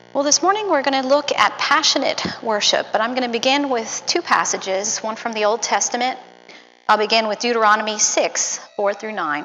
Well, this morning we're going to look at passionate worship, but I'm going to begin with two passages, one from the Old Testament. I'll begin with Deuteronomy 6, 4 through 9.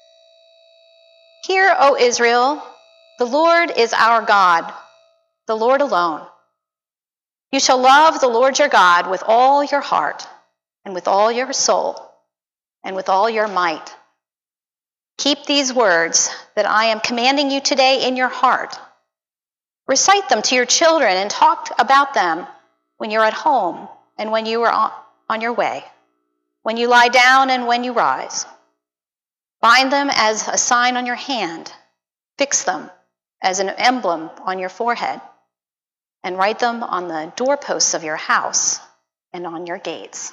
Hear, O Israel, the Lord is our God, the Lord alone. You shall love the Lord your God with all your heart, and with all your soul, and with all your might. Keep these words that I am commanding you today in your heart. Recite them to your children and talk about them when you're at home and when you are on your way, when you lie down and when you rise. Bind them as a sign on your hand. Fix them as an emblem on your forehead, and write them on the doorposts of your house and on your gates.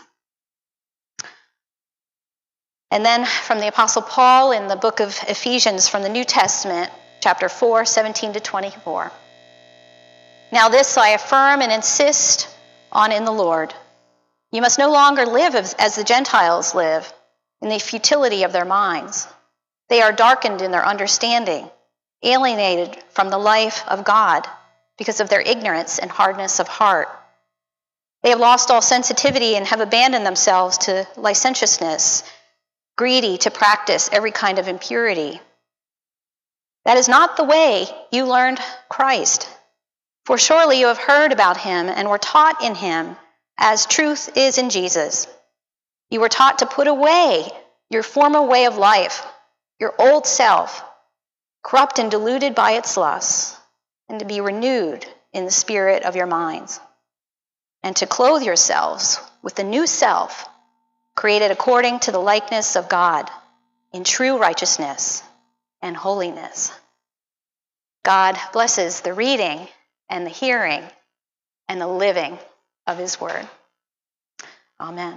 And then from the Apostle Paul in the book of Ephesians from the New Testament, chapter 4, 17 to 24. Now this I affirm and insist on in the Lord. You must no longer live as the Gentiles live, in the futility of their minds. They are darkened in their understanding, alienated from the life of God because of their ignorance and hardness of heart. They have lost all sensitivity and have abandoned themselves to licentiousness, greedy to practice every kind of impurity. That is not the way you learned Christ. For surely you have heard about him and were taught in him, as truth is in Jesus. You were taught to put away your former way of life, your old self, corrupt and deluded by its lusts, and to be renewed in the spirit of your minds, and to clothe yourselves with the new self, created according to the likeness of God, in true righteousness and holiness. God blesses the reading and the hearing and the living of his word. Amen.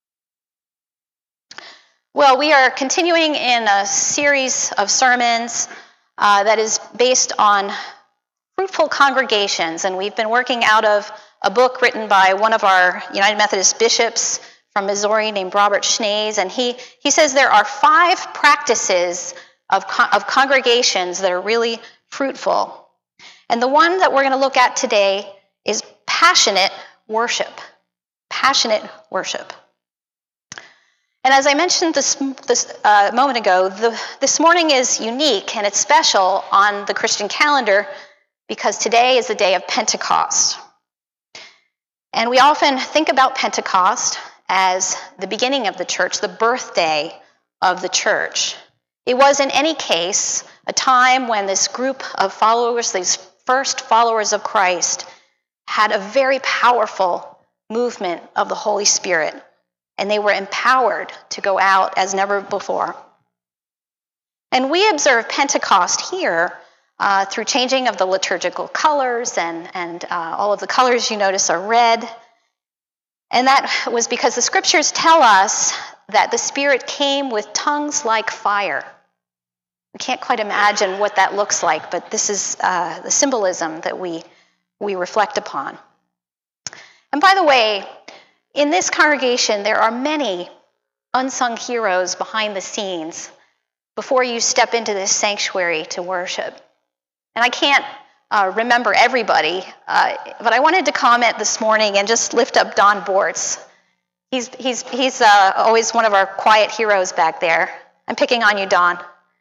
Well, we are continuing in a series of sermons that is based on fruitful congregations, and we've been working out of a book written by one of our United Methodist bishops from Missouri named Robert Schnees, and he says there are 5 practices of congregations that are really fruitful. And the one that we're going to look at today is passionate worship. Passionate worship. And as I mentioned this moment ago, this morning is unique and it's special on the Christian calendar because today is the day of Pentecost. And we often think about Pentecost as the beginning of the church, the birthday of the church. It was, in any case, a time when this group of followers, these first followers of Christ, had a very powerful movement of the Holy Spirit, and they were empowered to go out as never before. And we observe Pentecost here through changing of the liturgical colors, and all of the colors you notice are red. And that was because the scriptures tell us that the Spirit came with tongues like fire. We can't quite imagine what that looks like, but this is the symbolism that we reflect upon. And by the way, in this congregation, there are many unsung heroes behind the scenes before you step into this sanctuary to worship. And I can't remember everybody, but I wanted to comment this morning and just lift up Don Bortz. He's always one of our quiet heroes back there. I'm picking on you, Don.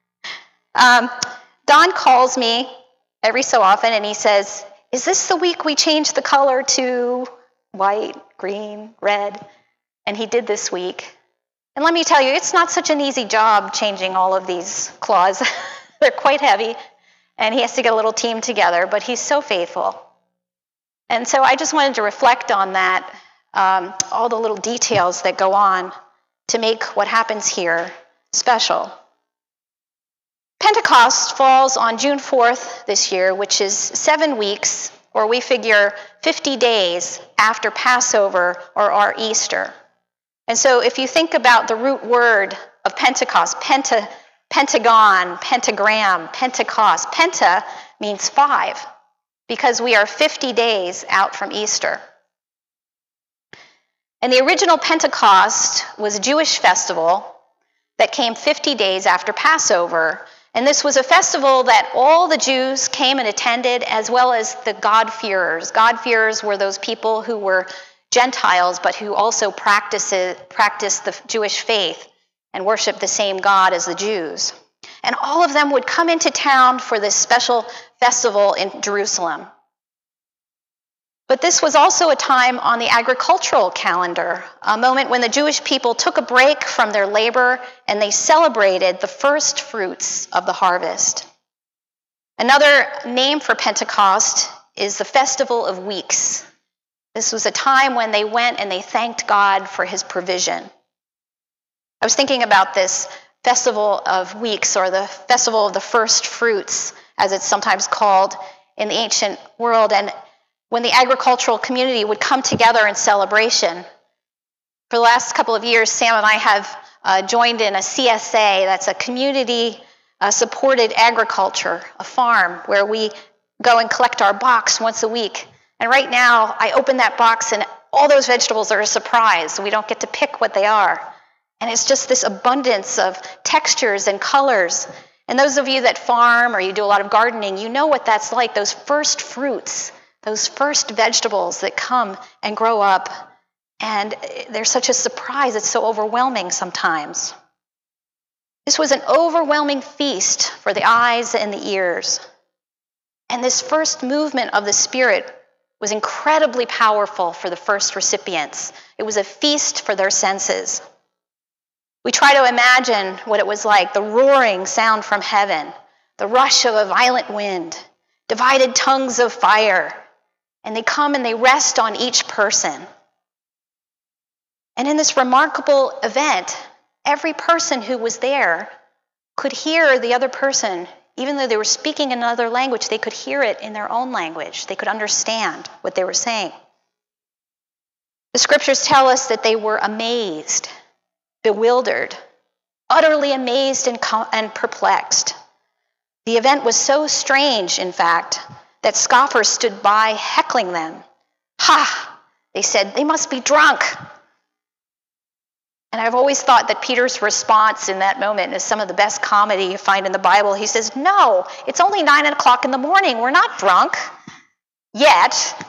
Don calls me every so often and he says, "Is this the week we changed the color to white, green, red?" And he did this week. And let me tell you, it's not such an easy job changing all of these cloths. They're quite heavy, and he has to get a little team together, but he's so faithful. And so I just wanted to reflect on that, all the little details that go on to make what happens here special. Pentecost falls on June 4th this year, which is 7 weeks, or we figure 50 days after Passover or our Easter. And so if you think about the root word of Pentecost, pentagon, pentagram, Pentecost, penta means 5, because we are 50 days out from Easter. And the original Pentecost was a Jewish festival that came 50 days after Passover. And this was a festival that all the Jews came and attended, as well as the God-fearers. God-fearers were those people who were Gentiles, but who also practiced the Jewish faith and worshiped the same God as the Jews. And all of them would come into town for this special festival in Jerusalem. But this was also a time on the agricultural calendar, a moment when the Jewish people took a break from their labor and they celebrated the first fruits of the harvest. Another name for Pentecost is the Festival of Weeks. This was a time when they went and they thanked God for his provision. I was thinking about this Festival of Weeks, or the Festival of the First Fruits, as it's sometimes called in the ancient world, and when the agricultural community would come together in celebration. For the last couple of years, Sam and I have joined in a CSA, that's a community-supported agriculture, a farm, where we go and collect our box once a week. And right now, I open that box and all those vegetables are a surprise. We don't get to pick what they are. And it's just this abundance of textures and colors. And those of you that farm or you do a lot of gardening, you know what that's like, those first fruits, those first vegetables that come and grow up, and they're such a surprise, it's so overwhelming sometimes. This was an overwhelming feast for the eyes and the ears. And this first movement of the Spirit was incredibly powerful for the first recipients. It was a feast for their senses. We try to imagine what it was like, the roaring sound from heaven, the rush of a violent wind, divided tongues of fire, and they come and they rest on each person. And in this remarkable event, every person who was there could hear the other person. Even though they were speaking another language, they could hear it in their own language. They could understand what they were saying. The scriptures tell us that they were amazed, bewildered, utterly amazed and perplexed. The event was so strange, in fact, that scoffers stood by heckling them. Ha! They said, they must be drunk. And I've always thought that Peter's response in that moment is some of the best comedy you find in the Bible. He says, no, it's only 9 o'clock in the morning. We're not drunk yet.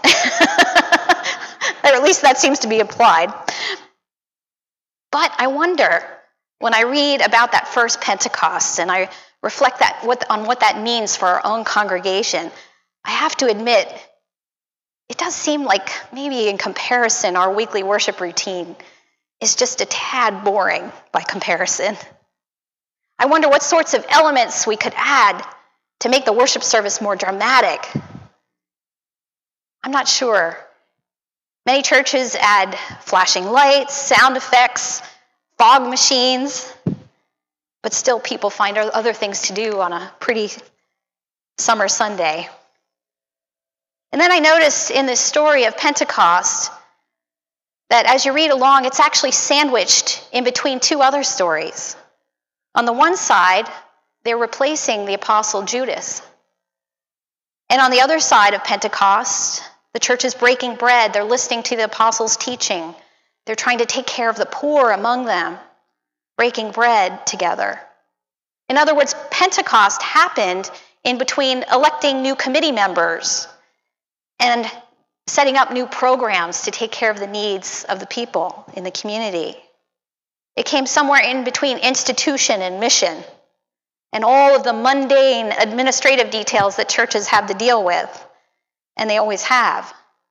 Or at least that seems to be implied. But I wonder, when I read about that first Pentecost and I reflect on what that means for our own congregation, I have to admit, it does seem like maybe in comparison, our weekly worship routine is just a tad boring by comparison. I wonder what sorts of elements we could add to make the worship service more dramatic. I'm not sure. Many churches add flashing lights, sound effects, fog machines, but still people find other things to do on a pretty summer Sunday. And then I noticed in this story of Pentecost that as you read along, it's actually sandwiched in between two other stories. On the one side, they're replacing the apostle Judas. And on the other side of Pentecost, the church is breaking bread. They're listening to the apostles' teaching. They're trying to take care of the poor among them, breaking bread together. In other words, Pentecost happened in between electing new committee members and setting up new programs to take care of the needs of the people in the community. It came somewhere in between institution and mission, and all of the mundane administrative details that churches have to deal with, and they always have.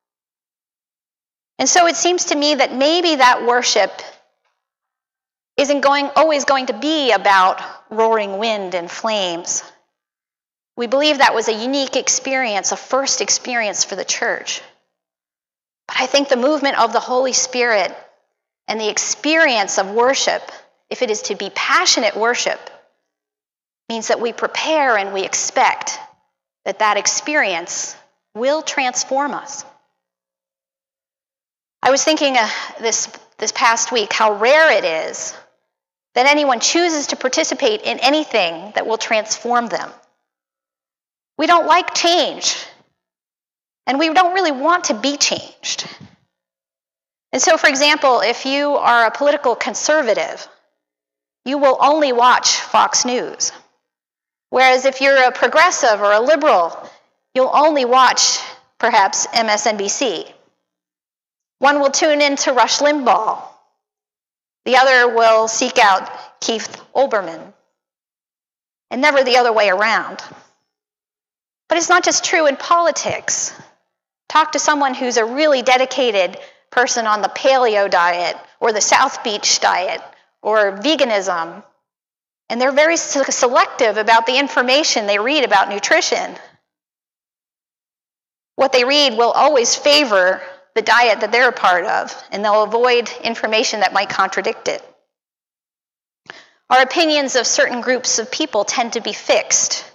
And so it seems to me that maybe that worship isn't always going to be about roaring wind and flames. We believe that was a unique experience, a first experience for the church. But I think the movement of the Holy Spirit and the experience of worship, if it is to be passionate worship, means that we prepare and we expect that that experience will transform us. I was thinking this past week how rare it is that anyone chooses to participate in anything that will transform them. We don't like change, and we don't really want to be changed. And so, for example, if you are a political conservative, you will only watch Fox News. Whereas if you're a progressive or a liberal, you'll only watch, perhaps, MSNBC. One will tune into Rush Limbaugh. The other will seek out Keith Olbermann. And never the other way around. But it's not just true in politics. Talk to someone who's a really dedicated person on the paleo diet or the South Beach diet or veganism. And they're very selective about the information they read about nutrition. What they read will always favor the diet that they're a part of, and they'll avoid information that might contradict it. Our opinions of certain groups of people tend to be fixed.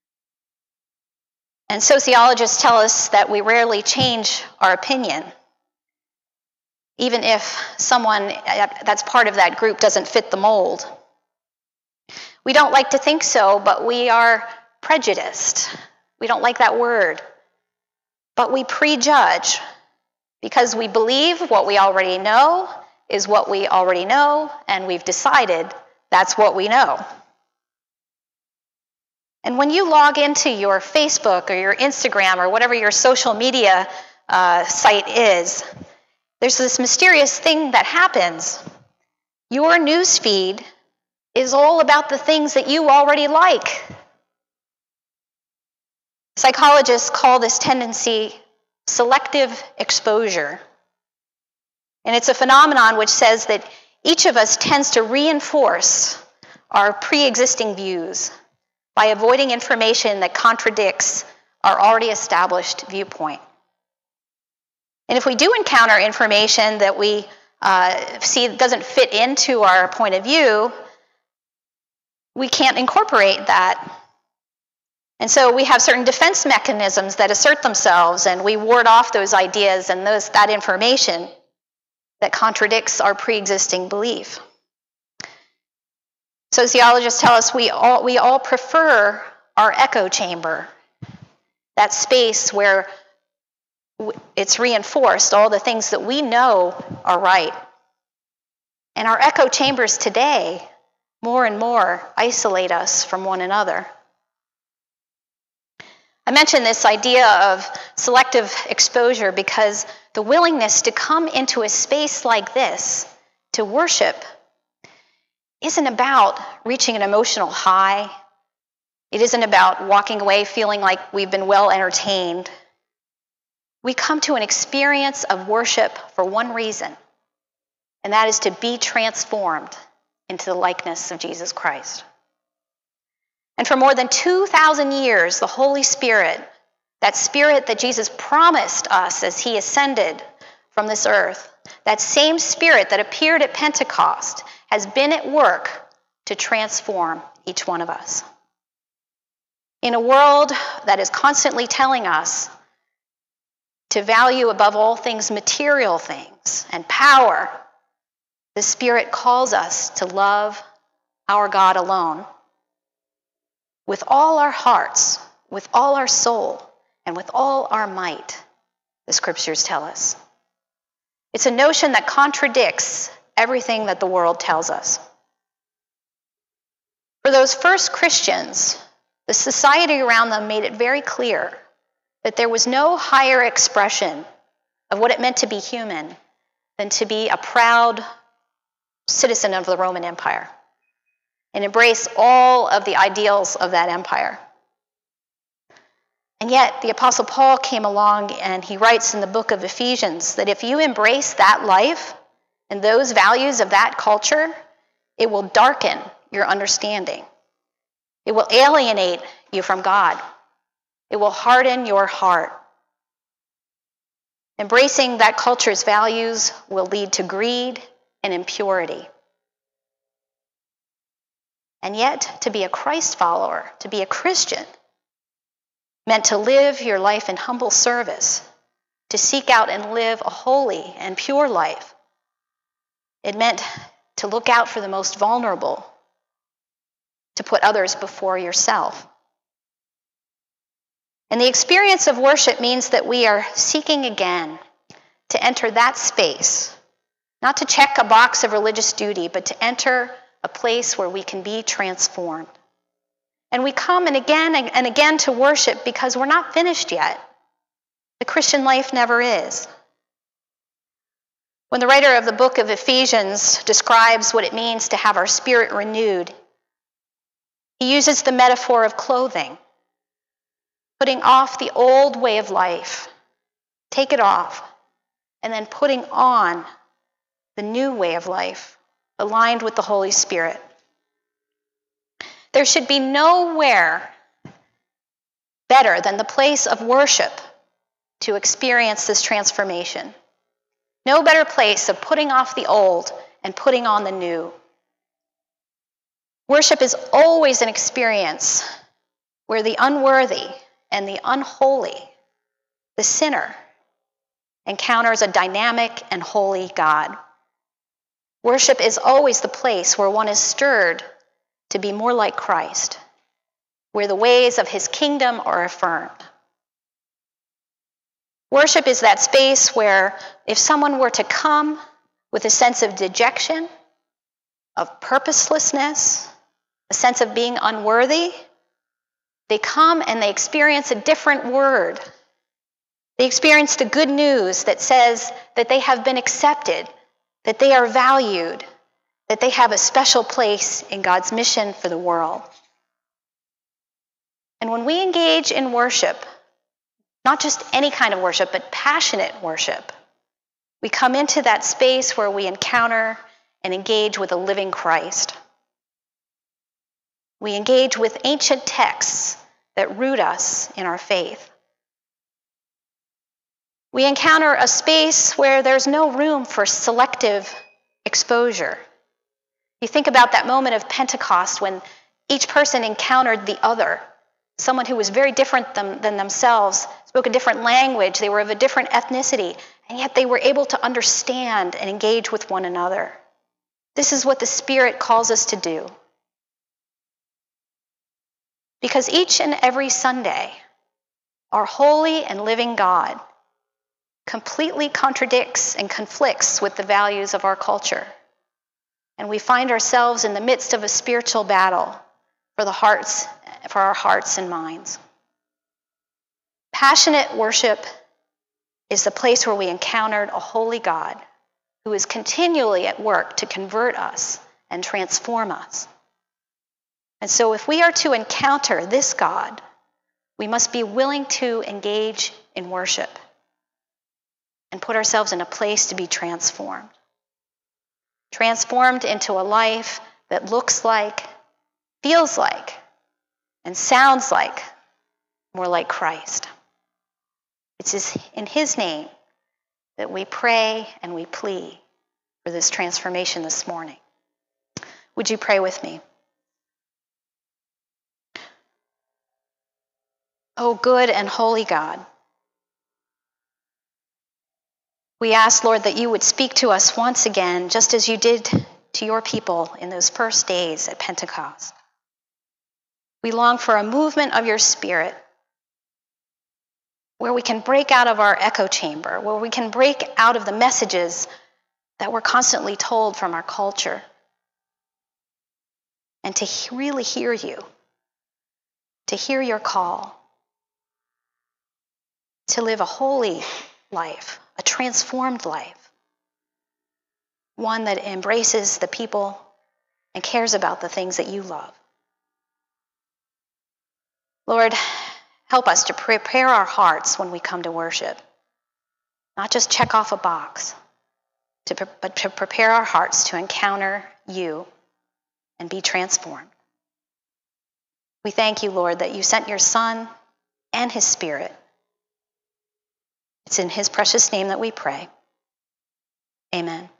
And sociologists tell us that we rarely change our opinion, even if someone that's part of that group doesn't fit the mold. We don't like to think so, but we are prejudiced. We don't like that word. But we prejudge because we believe what we already know is what we already know, and we've decided that's what we know. And when you log into your Facebook or your Instagram or whatever your social media site is, there's this mysterious thing that happens. Your news feed is all about the things that you already like. Psychologists call this tendency selective exposure. And it's a phenomenon which says that each of us tends to reinforce our pre-existing views by avoiding information that contradicts our already established viewpoint. And if we do encounter information that we see doesn't fit into our point of view, we can't incorporate that. And so we have certain defense mechanisms that assert themselves, and we ward off those ideas and that information that contradicts our pre-existing belief. Sociologists tell us we all prefer our echo chamber, that space where it's reinforced, all the things that we know are right. And our echo chambers today, more and more, isolate us from one another. I mention this idea of selective exposure because the willingness to come into a space like this, to worship, isn't about reaching an emotional high. It isn't about walking away feeling like we've been well entertained. We come to an experience of worship for one reason, and that is to be transformed into the likeness of Jesus Christ. And for more than 2,000 years, the Holy Spirit, that Spirit that Jesus promised us as he ascended from this earth, that same Spirit that appeared at Pentecost, has been at work to transform each one of us. In a world that is constantly telling us to value above all things material things and power, the Spirit calls us to love our God alone with all our hearts, with all our soul, and with all our might, the Scriptures tell us. It's a notion that contradicts everything that the world tells us. For those first Christians, the society around them made it very clear that there was no higher expression of what it meant to be human than to be a proud citizen of the Roman Empire and embrace all of the ideals of that empire. And yet, the Apostle Paul came along and he writes in the book of Ephesians that if you embrace that life and those values of that culture, it will darken your understanding. It will alienate you from God. It will harden your heart. Embracing that culture's values will lead to greed and impurity. And yet, to be a Christ follower, to be a Christian, meant to live your life in humble service, to seek out and live a holy and pure life. It meant to look out for the most vulnerable, to put others before yourself. And the experience of worship means that we are seeking again to enter that space, not to check a box of religious duty, but to enter a place where we can be transformed. And we come and again to worship because we're not finished yet. The Christian life never is. When the writer of the book of Ephesians describes what it means to have our spirit renewed, he uses the metaphor of clothing, putting off the old way of life, take it off, and then putting on the new way of life, aligned with the Holy Spirit. There should be nowhere better than the place of worship to experience this transformation. No better place of putting off the old and putting on the new. Worship is always an experience where the unworthy and the unholy, the sinner, encounters a dynamic and holy God. Worship is always the place where one is stirred to be more like Christ, where the ways of his kingdom are affirmed. Worship is that space where if someone were to come with a sense of dejection, of purposelessness, a sense of being unworthy, they come and they experience a different word. They experience the good news that says that they have been accepted, that they are valued, that they have a special place in God's mission for the world. And when we engage in worship, not just any kind of worship, but passionate worship, we come into that space where we encounter and engage with a living Christ. We engage with ancient texts that root us in our faith. We encounter a space where there's no room for selective exposure. You think about that moment of Pentecost when each person encountered the other, someone who was very different than themselves, spoke a different language, they were of a different ethnicity, and yet they were able to understand and engage with one another. This is what the Spirit calls us to do. Because each and every Sunday, our holy and living God completely contradicts and conflicts with the values of our culture. And we find ourselves in the midst of a spiritual battle for our hearts and minds. Passionate worship is the place where we encountered a holy God who is continually at work to convert us and transform us. And so if we are to encounter this God, we must be willing to engage in worship and put ourselves in a place to be transformed. Transformed into a life that looks like, feels like, and sounds like more like Christ. It's in his name that we pray and we plead for this transformation this morning. Would you pray with me? O good and holy God, we ask, Lord, that you would speak to us once again, just as you did to your people in those first days at Pentecost. We long for a movement of your Spirit where we can break out of our echo chamber, where we can break out of the messages that we're constantly told from our culture, and to really hear you, to hear your call, to live a holy life, a transformed life, one that embraces the people and cares about the things that you love. Lord, help us to prepare our hearts when we come to worship, not just check off a box, but to prepare our hearts to encounter you and be transformed. We thank you, Lord, that you sent your Son and his Spirit. It's in his precious name that we pray. Amen.